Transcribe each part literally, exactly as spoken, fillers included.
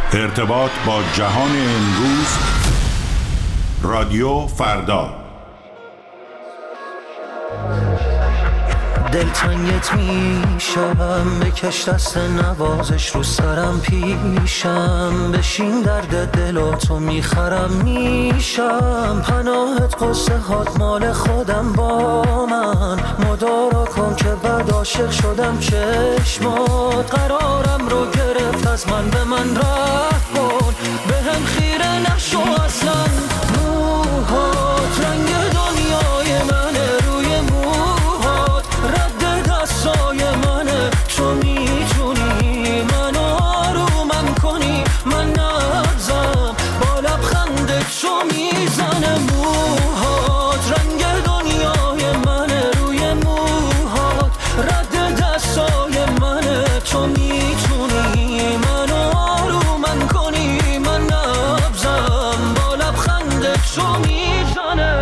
ارتباط با جهان امروز. رادیو فردا. دلتنگت میشم، بکش دست نوازش رو سرم پیشم، بشین درد دلاتو میخرم میشم، پناهت قصه هات مال خودم با من، مدارا کن که بعد عاشق شدم چشمات، قرارم رو گرفت از من به من رفت کن، به هم خیره نشو اصلا، موهات رنگ دنیای منه، روی موهات رد دستای منه، تو میتونی منو آرومم کنی، من نبزم با لبخندت تو میزنه، موهات رنگ دنیای منه، روی موهات رد دستای منه، تو میتونی منو آرومم کنی، من نبزم با لبخندت تو میزنه.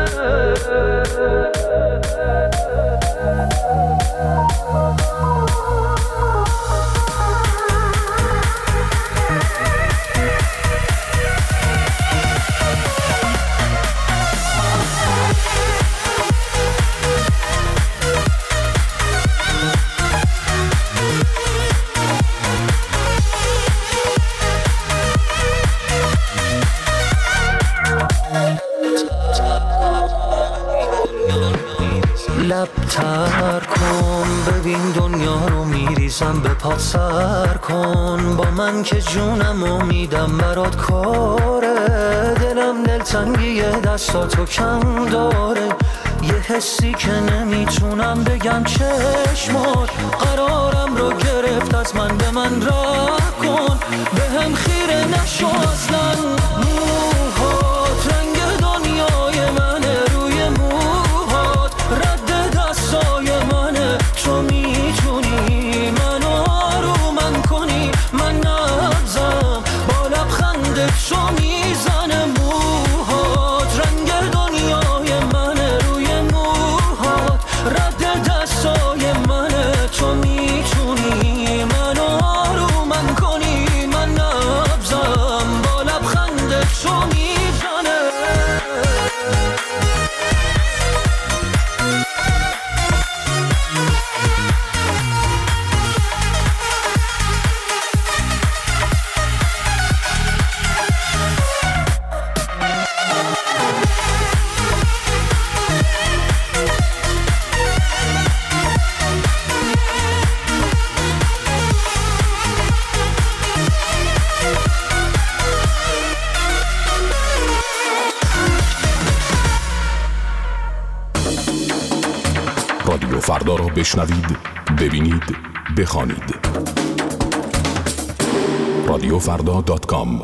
لب تر کن ببین دنیا رو میریزم به پات، سر کن با من که جونم و میدم برات کاره، دلم دلتنگی دستاتو کم داره، یه حسی که نمیتونم بگم چشمات، قرارم رو گرفت از من به من راه کن، به هم خیره نشو اصلا، موهات رنگ دنیای منه، روی موهات رد دستای منه، تو میتونی منو آرومم کنی، من نبزم با لبخندت تو میزنه، موهات رنگ دنیای منه، روی موهات رد دستای منه، تو میتونی منو آرومم کنی، من نبزم با لبخندت تو میزنه. رادیو فردا را بشنوید، ببینید، بخوانید. رادیو فردا دات کام.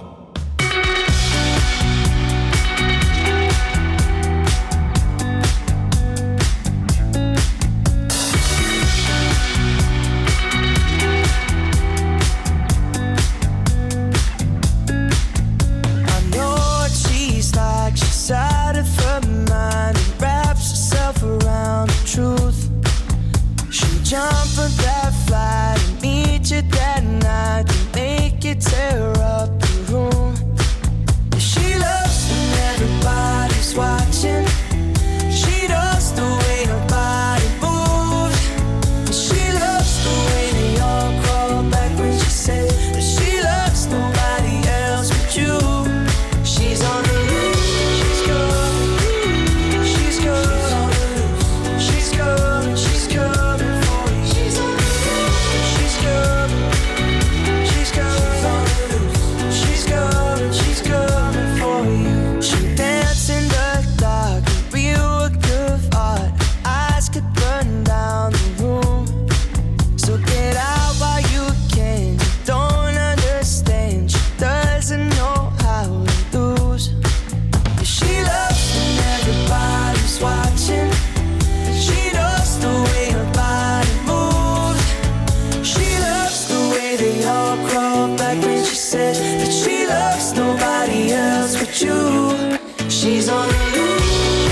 Tear up the room. She loves when everybody's watching. She does the way her body moves. She loves the way they all crawl back when she said that she loves nobody else but you. She's on the loose. She's coming. She's coming. She's coming. She's coming for you. She's on the loose. She's coming. She's coming. She's coming, she's coming for you. She danced in the dark, a real work of art. Eyes could burn down the room. So get out while you can. You don't understand. She doesn't know how to lose. She loves when everybody's watching. She knows the way her body moves. She loves the way they all crawl back when she said that she loves nobody else but you. She's on the loose.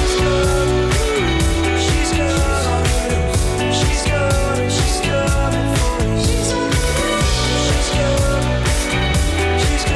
She's coming. She's coming. She's coming for you. She's on the loose. She's coming. She's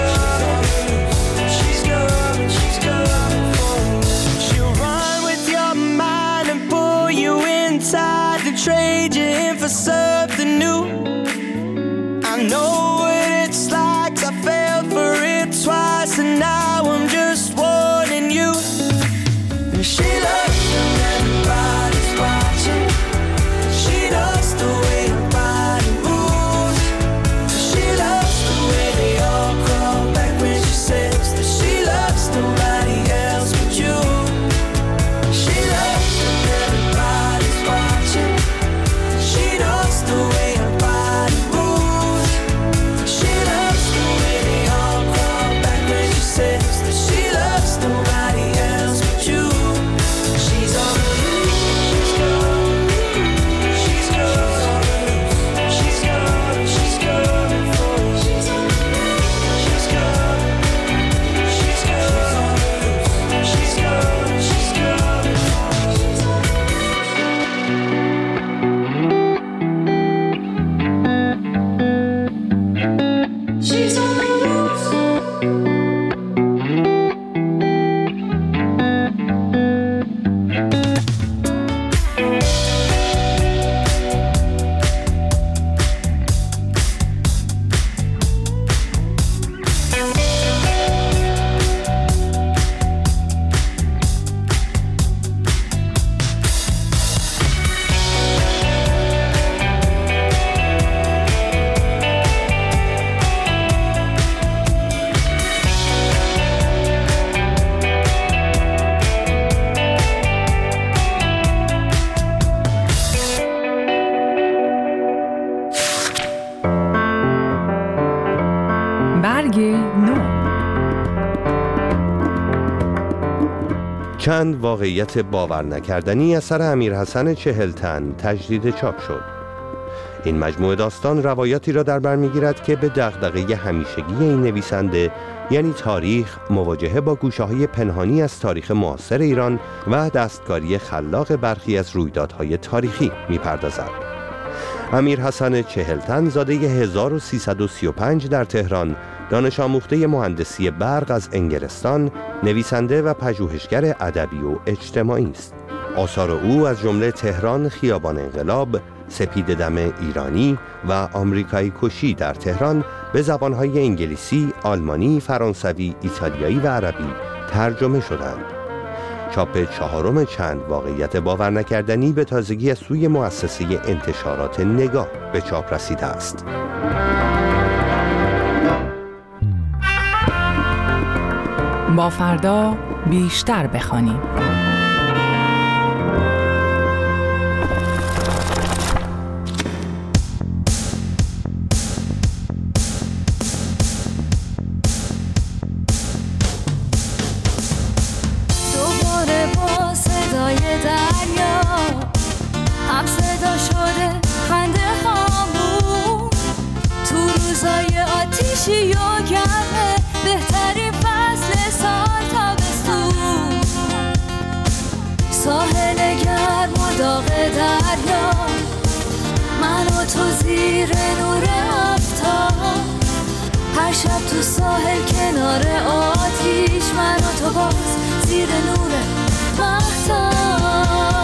know what it's like. I fell for it twice, and now I'm just warning you. And she loves when everybody's watching. She knows the way her body moves. She loves the way they all crawl back when she says that she loves nobody else but you. She loves when everybody's watching. She knows the way her body moves. She loves the way they all crawl back when she says that she loves nobody else but you. She's on the loose. She's gone. She's gone. She's gone. She's coming for you. She's on the loose. She's gone. She's gone. She's gone. She's coming for you. She's on the loose. برگ نو. چند واقعیت باور نکردنی اثر امیرحسن چهلتن تجدید چاپ شد. این مجموعه داستان روایاتی را در بر می‌گیرد که به دغدغه همیشگی این نویسنده، یعنی تاریخ، مواجهه با گوشه‌های پنهانی از تاریخ معاصر ایران و دستکاری خلاق برخی از رویدادهای تاریخی می‌پردازد. امیرحسن چهلتن زاده هزار و سیصد و سی و پنج در تهران، دانش آموخته مهندسی برق از انگلستان، نویسنده و پژوهشگر ادبی و اجتماعی است. آثار او از جمله تهران خیابان انقلاب، سپید دم ایرانی و آمریکایی کشی در تهران به زبانهای انگلیسی، آلمانی، فرانسوی، ایتالیایی و عربی ترجمه شدند. چاپ چهارم چند واقعیت باور نکردنی به تازگی از سوی مؤسسه انتشارات نگاه به چاپ رسیده است. با فردا بیشتر بخوانیم. دوباره با صدای دریا هم صدا شده خنده هامون تو روزای آتیشی و گرمه، بهترین فصل سال تابستون. ساحل گرم و داغ دریا، من و تو زیر نور آفتاب، هر شب تو ساحل کنار آتیش، من و تو باز زیر نور مهتاب.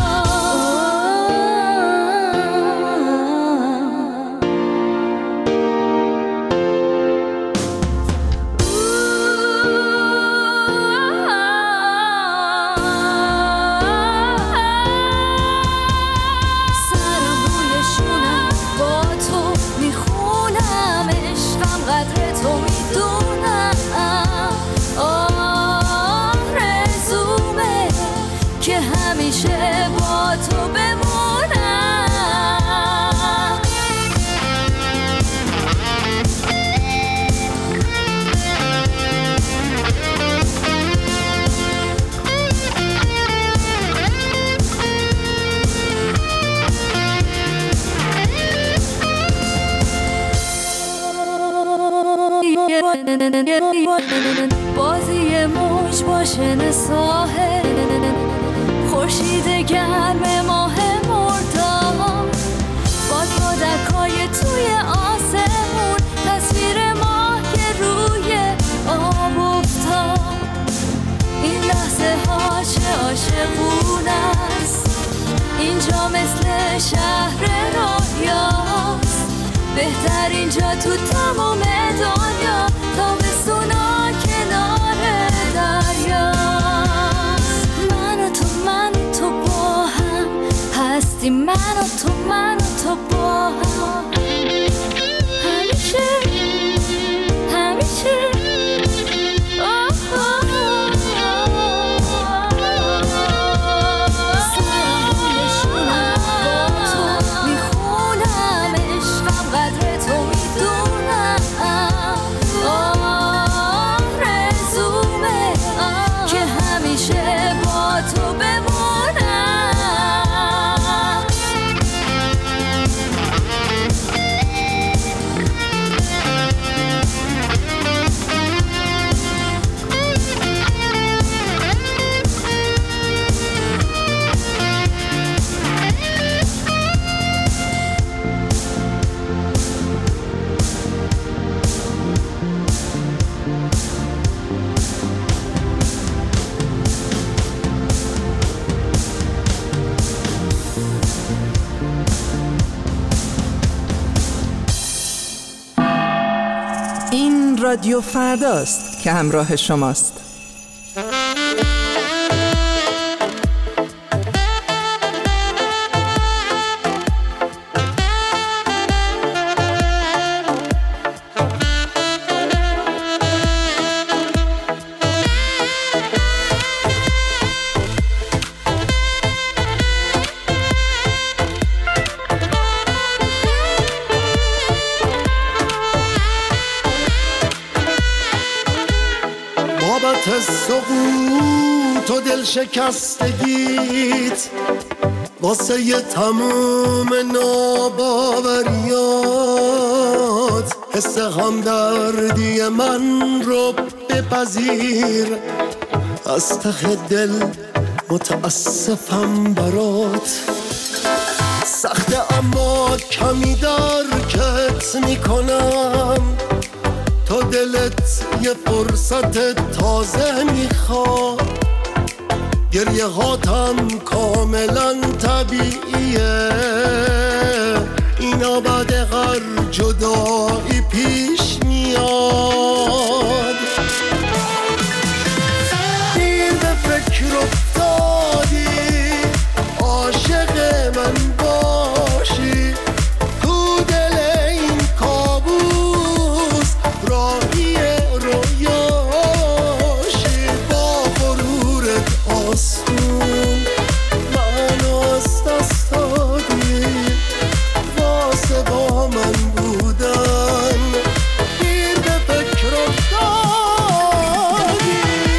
بازی موج با شن ساحل، خورشید گرم ماه مرداد، باد بادکای توی آسمون، تصویر ماه که روی آب افتاد. این لحظه ها چه عاشقونه است، اینجا مثل شهر رویاست، بهترین جا تو تمام دنیا، تابستونا کنار دریا. من و تو من و تو با هم هستی، من و تو من و تو با هم همیشه همیشه. رادیو فرداست که همراه شماست. سقوط و دل شکستگیت واسه ی تموم ناباوریات، حس همدردی من رو بپذیر، از ته دل متاسفم برات. سخته اما کمی درکت میکنم، تو دلت یه فرصت تازه میخواد. گریه هاتم کاملا طبیعیه، اینا بعد هر جدایی پیش میاد. دیر به فکر افتادی عاشق من باشی، تو دل این کابوس راهی رویاشی. با غرورت آسون منو از دست دادی، واسه با من بودن دیر به فکر افتادی.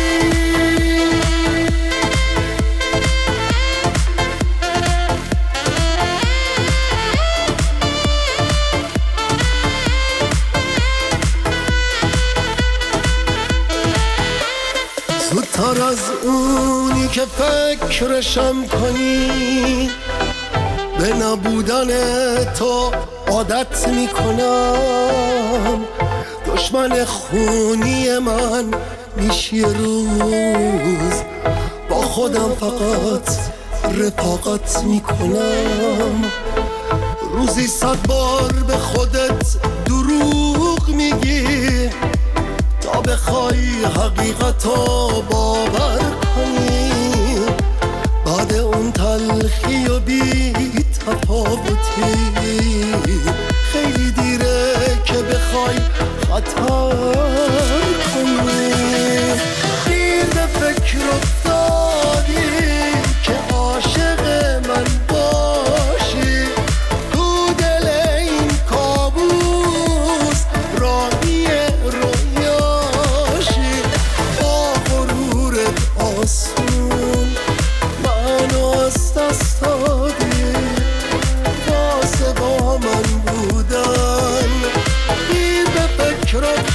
زودتر از اونی که فکرشم کنی، به نبودن تو عادت میکنم. دشمن خونی من میشی روز، با خودم فقط رفاقت میکنم. روزی صد بار به خودت دروغ میگی، تا بخوای حقیقتو باور کنی. بعد اون تلخی و بی تفاوتی، خیلی دیره که بخوای خطا کنی. دیر به فکر افتادی که عاشق من باشی، تو دل این کابوس راهی رویاشی. با غرورت آسون منو از دست دادی، واسه با من بودن دیر به فکر افتادی.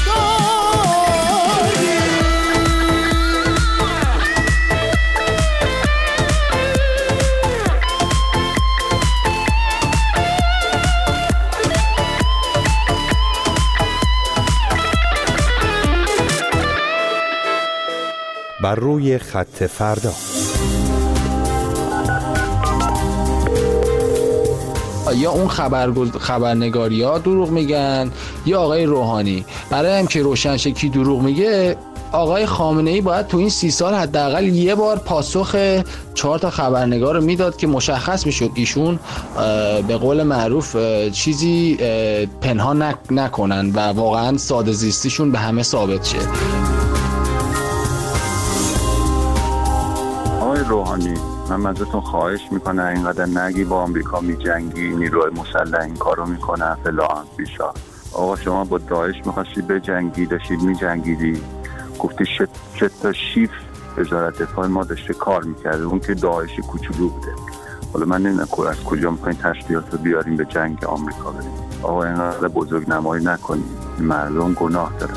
بر روی خط فردا. یا اون خبر خبرنگاریا دروغ میگن یا آقای روحانی. برای هم که روشن شه کی دروغ میگه، آقای خامنه‌ای باید تو این سی سال حداقل یه بار پاسخ چهار تا خبرنگار رو میداد که مشخص میشد ایشون به قول معروف چیزی پنهان نکنن و واقعا ساده زیستیشون به همه ثابت شه. آقای روحانی، من ازتون خواهش میکنم اینقدر نگی با آمریکا میجنگی، نیروهای مسلح این کارو میکنن فلان بیشا. آقا شما با داعش میخواستی بجنگی، داشتید میجنگیدی، گفتی شت شت تا شیف وزارت دفاع ما داشته کار میکرده، اون که داعشی کوچولو بوده. حالا من نمیدونم از کجا میخواین تشریعات رو بیاریم به جنگ آمریکا بریم. آقا اینقدر بزرگ نمایی نکنید، مردم گناه دارن.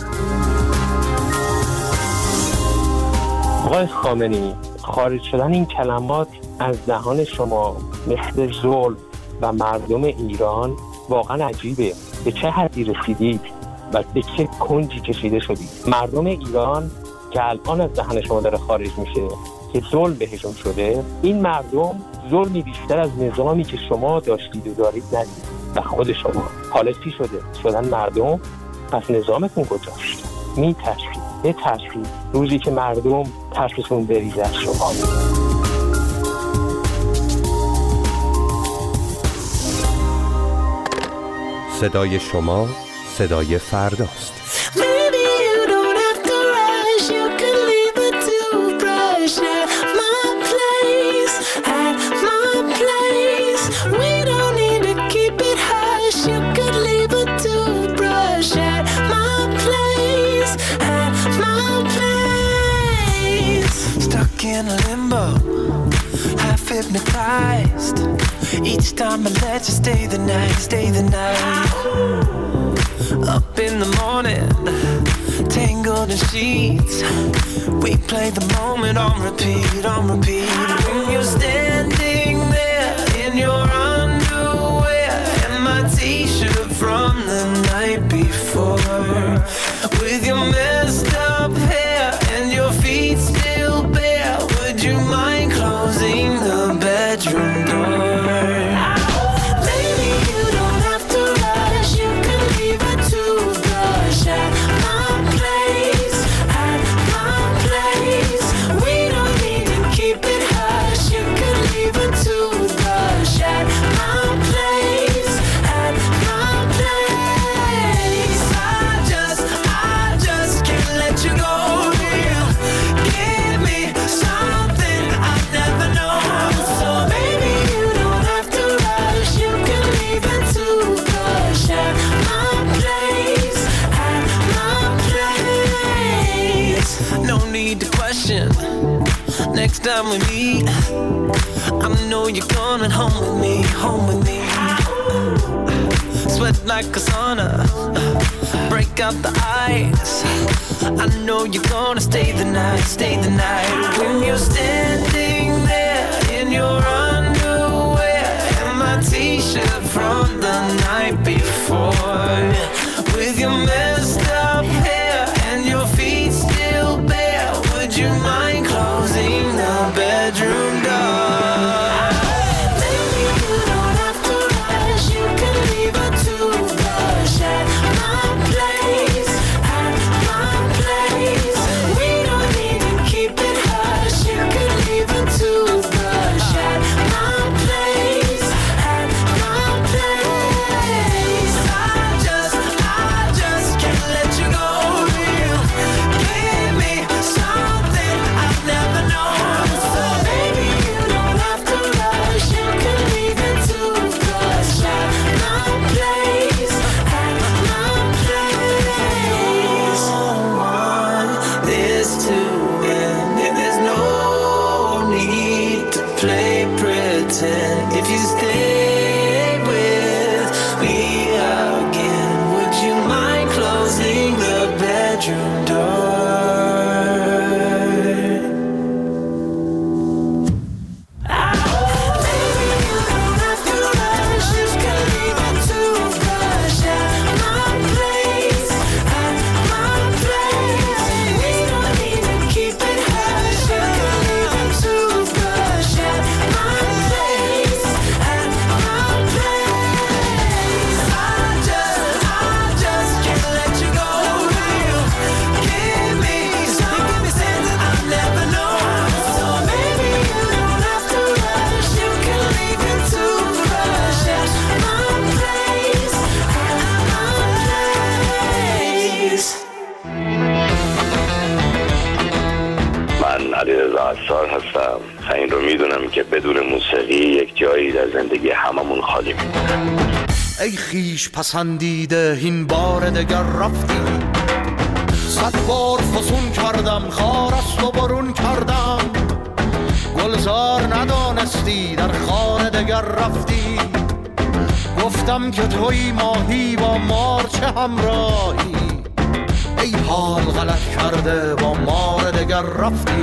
آقای خامنه‌ای، خارج شدن این کلمات از دهان شما مثل ظلم و مردم ایران واقعا عجیبه. به چه حدی رسیدید و به چه کنجی کشیده شدید؟ مردم ایران که الان از دهن شما داره خارج میشه که ظلم بهشون شده، این مردم ظلمی بیشتر از نظامی که شما داشتید و دارید ندید. و خود شما حالا چی شده؟ شدن مردم؟ پس نظامتون کجاست؟ میترسید، بترسید روزی که مردم ترسشون بریزه از شما. صدای شما صدای فرداست. In a limbo, half hypnotized. Each time I let you stay the night, stay the night. Up in the morning, tangled in sheets. We play the moment on repeat, on repeat. When you're standing there in your underwear and my t-shirt from the night before, with your messed up hair and your feet still bare, would you mind closing the bedroom door? Baby, you don't have to rush. You can leave a toothbrush at my place, at my place. We don't need to keep it hush. You can leave a toothbrush at my place, at my place. I just, I just can't let you go. Give me something I've never known. So baby, you don't have to rush. You can leave it toothbrush at my place, at my place. No need to question. Next time we meet, I know you're coming home with me, home with me. Sweat like a sauna, break out the ice. I know you're gonna stay the night, stay the night. When you're standing there in your underwear and my t-shirt from the night before, with your messed up hair and your feet still bare, would you mind closing the bedroom door? عبدالله عصار هستم. این رو میدونم که بدون موسیقی یک جایی در زندگی هممون خالی میمونه. ای خیش پسندیده این بار دگر رفتی، صد بار فسون کردم خارست و برون کردم، گلزار ندانستی در خانه دگر رفتی، گفتم که توی ماهی با مار چه همراهی، ای حال غلط کرده با مار دگر رفتی.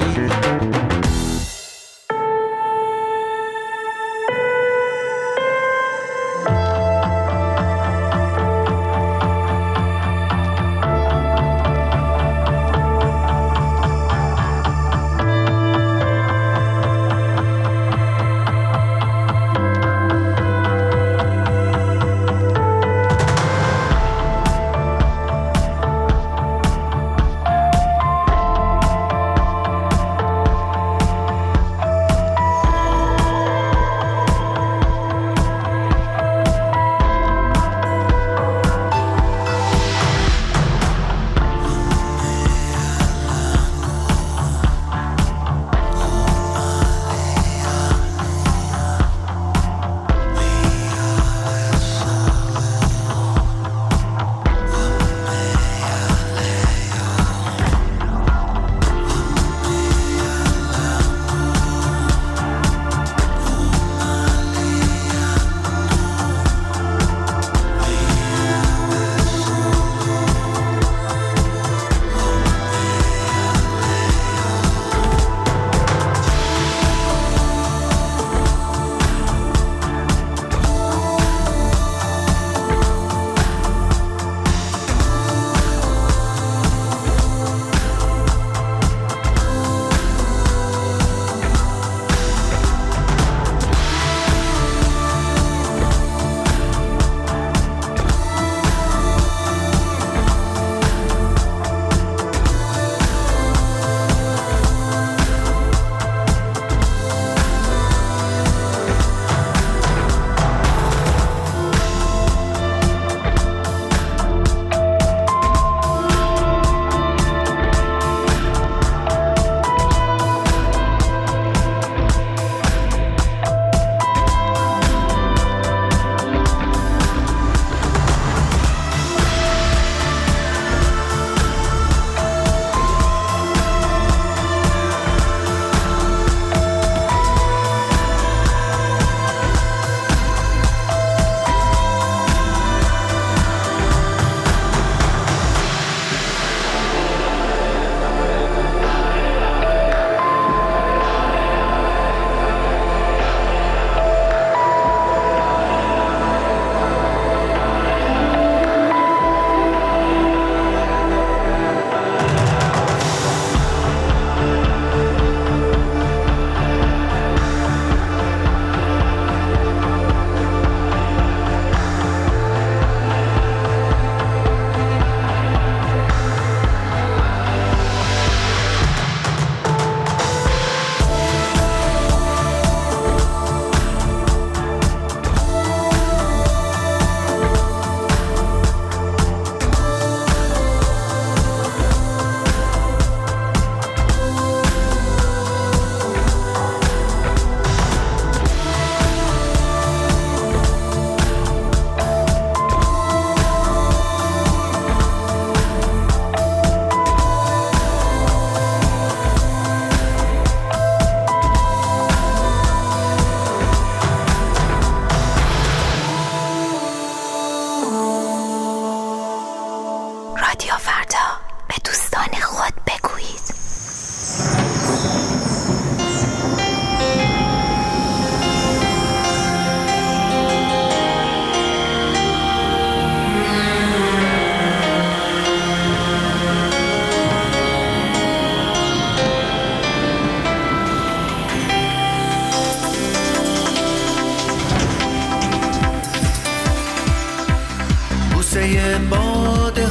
بوسه باد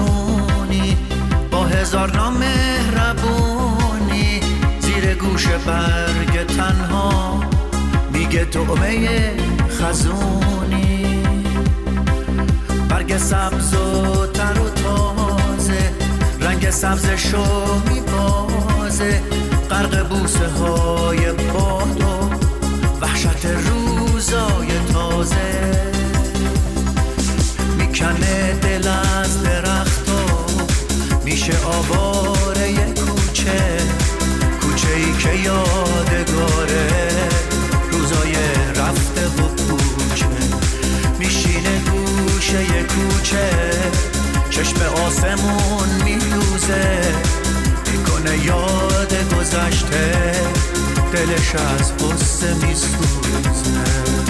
خزونی با هزار نام مهربونی زیر گوش برگ تنها میگه طعمه خزونی، برگ سبز و تر و تازه رنگ سبزشو میبازه، غرق بوسه های باد و وحشت روزای تازه، میکنه دل از درختا، میشه آواره کوچه، کوچه ای که یادگاره روزای رفته و کوچه، میشینه گوشه کوچه، چشم آسمون میدوزه، میکنه یاد گذشته، دلش از غصه میسوزه.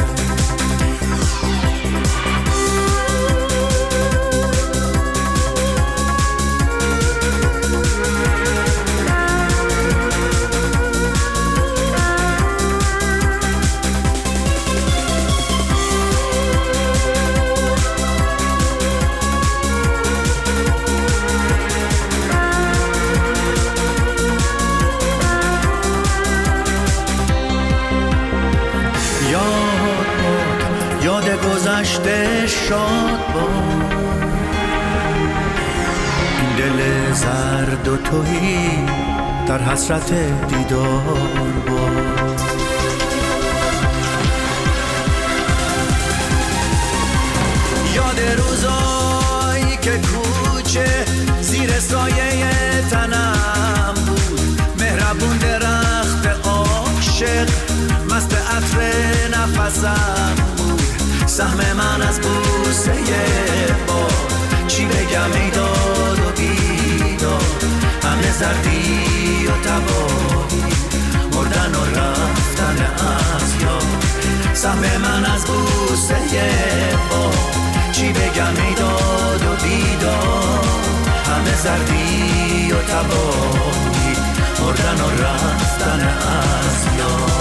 گذشته شاد با این دل زرد و تهی در حسرت دیدار با. یاد روزایی که کوچه زیر سایه تنم بود، مهربون درخت عاشق مست عطر نفسم بود، سهم من از بوسه باد، چی بگم ای داد و بیداد، همه زردی و تباهی، مردن و رفتن از یاد، سهم من از بوسه باد، چی بگم ای داد و بیداد، همه زردی و تباهی، مردن و رفتن از یاد.